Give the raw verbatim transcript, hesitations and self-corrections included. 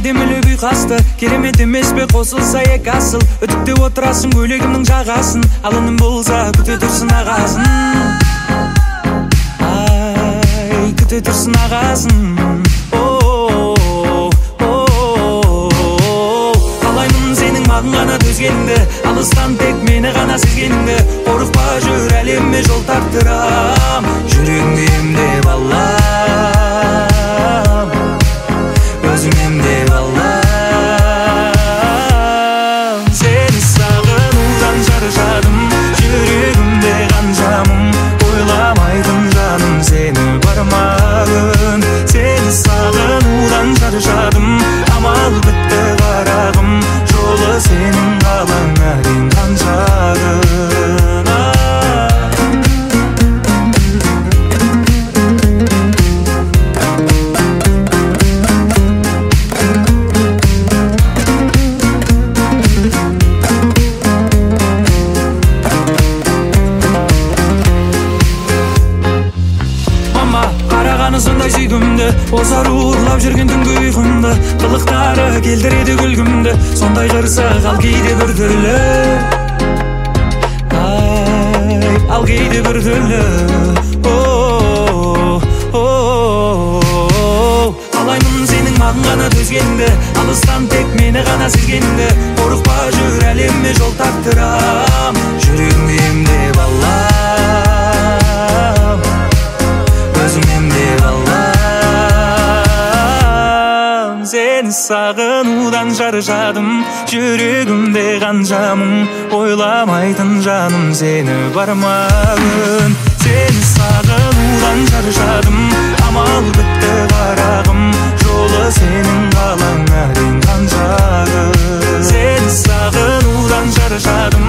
әдемілі ұйқасты, керемет емес пе қосылса екі асыл. Үтікте отырасың көйлегімнің жағасын, алыным болса күте тұрсын ағасын. Ай, күте тұрсын ағасын. Қалаймын сенің маған ғана төзгеніңді, алыстан тек мені ғана сезгеніңді. Қорықпа жүр әлемме жол тартырам, жүрегіңде емдеп алам, өзім емдеп алам. Сені сағынудан шаршадым, жүрегімде қаншамын, ойламайтын жаным сені бармағын. Сені сағынудан шаршадым, амал бітті қарағым, жолы сенің қалаң әрең қаншағын. Сондай сүйгімді, озар уырлап жүрген түнгі ұйқымды, қылықтары келдіреді күлгімді, сондай қырсық ал кейде бір түрлі. Ай, ал кейде бір түрлі. Қалаймын сенің маған ғана төзгеніңді, алыстан тек мені ғана сезгеніңді. Қорықпа жүр әлемме жол тартырам, жүрегіңде емдеп алам, өзім емдеп алам. Сені сағынудан шаршадым, жүрегімде қаншамын, ойламайтын жаным сені бармағын. Сені сағынудан шаршадым, амал бітті қарағым, жолы сенің қалаң әрең қаншағын. Сені сағынудан шаршадым,